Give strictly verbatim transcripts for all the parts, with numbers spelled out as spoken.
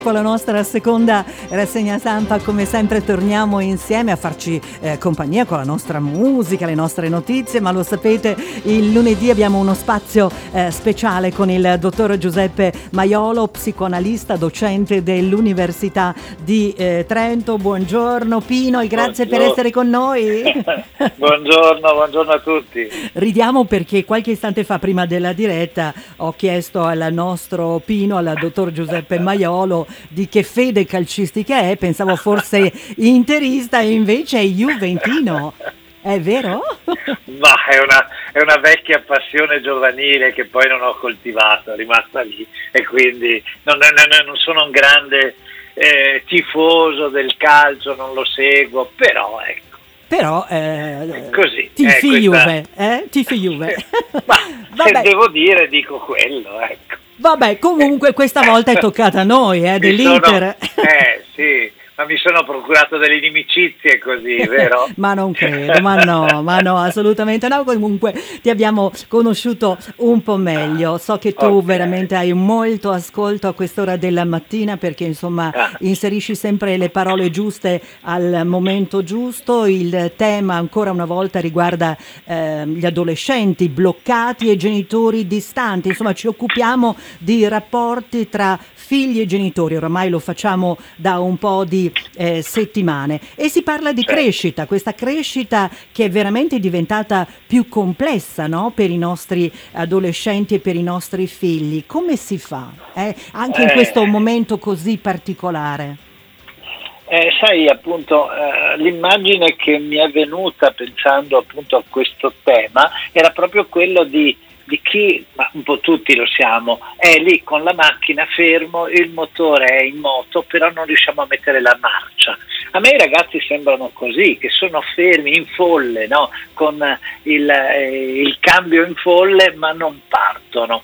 Con la nostra seconda rassegna stampa, come sempre torniamo insieme a farci eh, compagnia con la nostra musica, le nostre notizie, ma lo sapete, il lunedì abbiamo uno spazio eh, speciale con il dottor Giuseppe Maiolo, psicoanalista, docente dell'Università di eh, Trento. Buongiorno Pino e grazie buongiorno. per essere con noi. buongiorno, buongiorno a tutti. Ridiamo perché qualche istante fa, prima della diretta, ho chiesto al nostro Pino, al dottor Giuseppe Maiolo, di che fede calcistica è. Pensavo forse interista e invece è juventino. È vero? Ma è una, è una vecchia passione giovanile che poi non ho coltivato, è rimasta lì, e quindi non, non, non sono un grande eh, tifoso del calcio, non lo seguo, però ecco. Però eh, così, tifi eh, Juve, eh? Tifi Juve. Ma se Vabbè. devo dire, dico quello, ecco. Vabbè, comunque questa volta è toccata a noi, eh, Mi dell'Inter. sono, eh sì, ma mi sono procurato delle inimicizie così, vero? Ma non credo, ma no, ma no, assolutamente no. Comunque ti abbiamo conosciuto un po' meglio. So che tu Okay. veramente hai molto ascolto a quest'ora della mattina, perché insomma Ah. inserisci sempre le parole giuste al momento giusto. Il tema ancora una volta riguarda eh, gli adolescenti bloccati e genitori distanti. Insomma, ci occupiamo di rapporti tra figli e genitori. Oramai lo facciamo da un po' di eh, settimane e si parla di Certo. crescita, questa crescita che è veramente diventata più complessa, no? Per i nostri adolescenti e per i nostri figli. Come si fa? Eh? Anche in Eh. questo momento così particolare. Eh, sai, appunto, eh, l'immagine che mi è venuta pensando appunto a questo tema era proprio quello di, di chi, ma un po' tutti lo siamo, è lì con la macchina fermo, il motore è in moto, però non riusciamo a mettere la marcia. A me i ragazzi sembrano così, che sono fermi in folle, no? Con il, eh, il cambio in folle, ma non partono.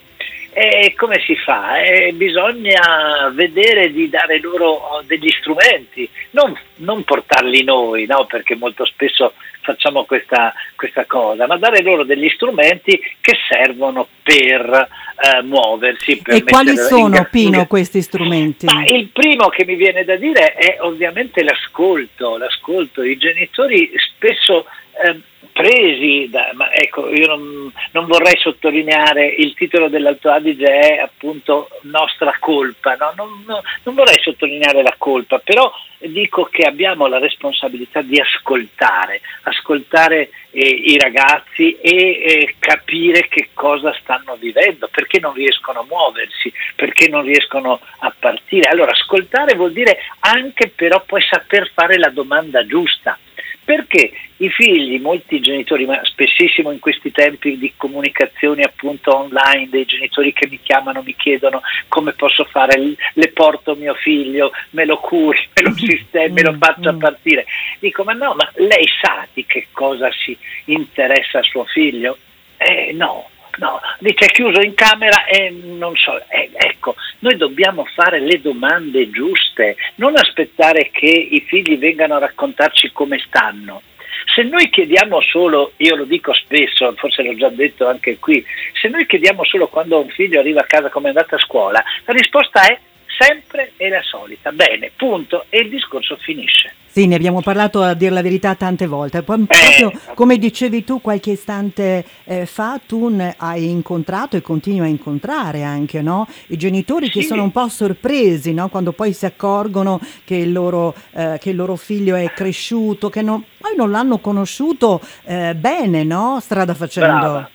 E come si fa? Eh, bisogna vedere di dare loro degli strumenti, non, non portarli noi, no? Perché molto spesso facciamo questa, questa cosa, ma dare loro degli strumenti che servono per eh, muoversi. Per E quali mettere sono, in... Pino, questi strumenti? Ma il primo che mi viene da dire è ovviamente l'ascolto, l'ascolto. I genitori spesso eh, presi da, ma ecco, io non, non vorrei sottolineare, il titolo dell'Alto Adige è appunto nostra colpa, no? non, no, non vorrei sottolineare la colpa, però dico che abbiamo la responsabilità di ascoltare, ascoltare eh, i ragazzi e eh, capire che cosa stanno vivendo, perché non riescono a muoversi, perché non riescono a partire. Allora, ascoltare vuol dire anche però poi saper fare la domanda giusta. Perché i figli, molti genitori, ma spessissimo in questi tempi di comunicazioni appunto online, dei genitori che mi chiamano, mi chiedono come posso fare, le porto mio figlio, me lo curi, me lo sistemi, me lo faccia partire. Dico, ma no, ma lei sa di che cosa si interessa a suo figlio? Eh no. No, dice è chiuso in camera e non so, eh, ecco, noi dobbiamo fare le domande giuste, non aspettare che i figli vengano a raccontarci come stanno. Se noi chiediamo solo, io lo dico spesso, forse l'ho già detto anche qui, se noi chiediamo solo quando un figlio arriva a casa come è andata a scuola, la risposta è sempre è la solita, bene, punto, e il discorso finisce. Sì, ne abbiamo parlato, a dir la verità, tante volte. Poi, proprio Eh, come dicevi tu qualche istante eh, fa, tu ne hai incontrato e continui a incontrare anche, no? I genitori che Sì. sono un po' sorpresi, no? Quando poi si accorgono che il loro, eh, che il loro figlio è cresciuto, che non, poi non l'hanno conosciuto eh, bene, no? Strada facendo. Brava.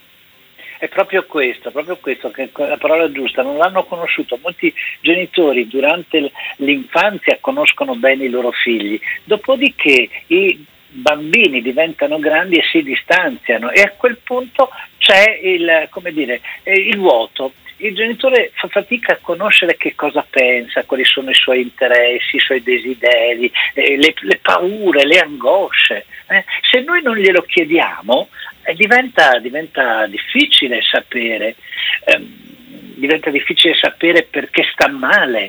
È proprio questo, proprio questo che è la parola giusta, non l'hanno conosciuto. Molti genitori durante l'infanzia conoscono bene i loro figli, dopodiché i bambini diventano grandi e si distanziano e a quel punto c'è il, come dire, il vuoto. Il genitore fa fatica a conoscere che cosa pensa, quali sono i suoi interessi, i suoi desideri, eh, le, le paure, le angosce. Eh. Se noi non glielo chiediamo, eh, diventa, diventa difficile sapere, eh, diventa difficile sapere perché sta male,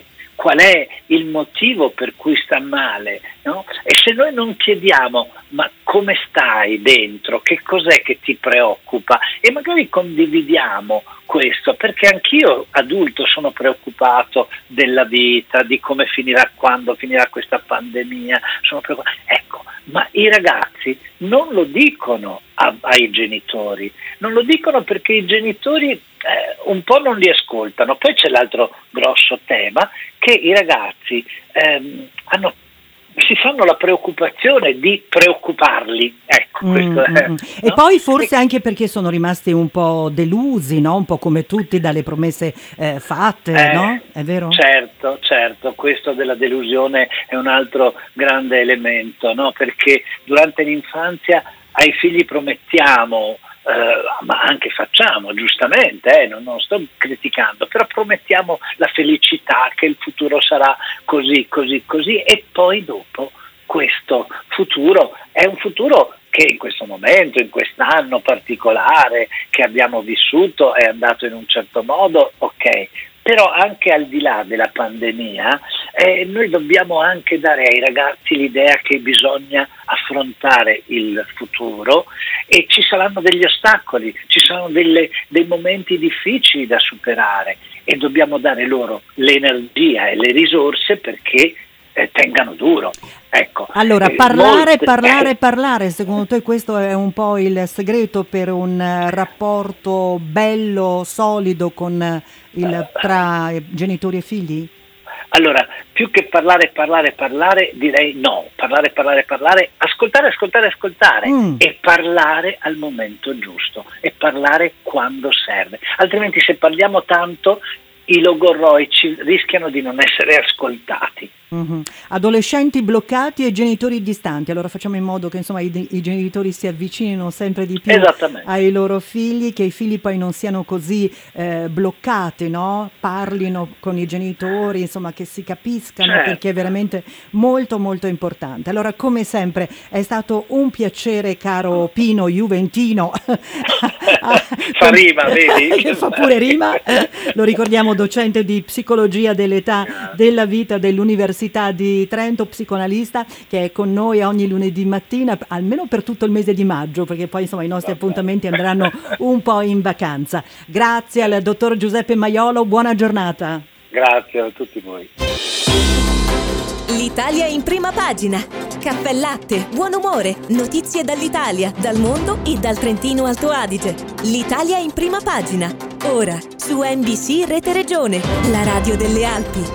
qual è il motivo per cui sta male, no? E se noi non chiediamo ma come stai dentro, che cos'è che ti preoccupa, e magari condividiamo questo, perché anch'io adulto sono preoccupato della vita, di come finirà, quando finirà questa pandemia, sono preoccupato. Ecco, ma i ragazzi non lo dicono a, ai genitori, non lo dicono perché i genitori eh, un po' non li ascoltano. Poi c'è l'altro grosso tema, che i ragazzi ehm, hanno si fanno la preoccupazione di preoccuparli, ecco, questo mm, è, mm. no? E poi forse anche perché sono rimasti un po' delusi, no? Un po' come tutti dalle promesse eh, fatte, eh, no? È vero? Certo, certo, questo della delusione è un altro grande elemento, no? Perché durante l'infanzia ai figli promettiamo, Uh, ma anche facciamo, giustamente, eh, non, non sto criticando, però promettiamo la felicità, che il futuro sarà così, così, così, e poi dopo questo futuro è un futuro che in questo momento, in quest'anno particolare che abbiamo vissuto, è andato in un certo modo, ok. Però anche al di là della pandemia eh, noi dobbiamo anche dare ai ragazzi l'idea che bisogna affrontare il futuro, e ci saranno degli ostacoli, ci saranno delle, dei momenti difficili da superare, e dobbiamo dare loro l'energia e le risorse perché eh, tengano duro. Ecco. Allora, eh, parlare, molte... parlare, eh. parlare, secondo te questo è un po' il segreto per un uh, rapporto bello, solido con il, tra genitori e figli? Allora, più che parlare, parlare, parlare, direi no, parlare, parlare, parlare, ascoltare, ascoltare, ascoltare mm. e parlare al momento giusto, e parlare quando serve. Altrimenti, se parliamo tanto, i logorroici rischiano di non essere ascoltati. Mm-hmm. Adolescenti bloccati e genitori distanti, allora facciamo in modo che insomma i, i genitori si avvicinino sempre di più ai loro figli, che i figli poi non siano così eh, bloccati, no? Parlino con i genitori, insomma, che si capiscano, certo. Perché è veramente molto molto importante. Allora, come sempre è stato un piacere, caro Pino Juventino. Fa rima, vedi? Che fa pure rima. Lo ricordiamo, docente di psicologia dell'età, della vita, dell'università di Trento, psicoanalista, che è con noi ogni lunedì mattina, almeno per tutto il mese di maggio, perché poi insomma i nostri appuntamenti andranno un po' in vacanza. Grazie al dottor Giuseppe Maiolo, buona giornata. Grazie a tutti voi. L'Italia in prima pagina. Caffè latte, buon umore, notizie dall'Italia, dal mondo e dal Trentino Alto Adige. L'Italia in prima pagina. Ora su N B C Rete Regione, la radio delle Alpi.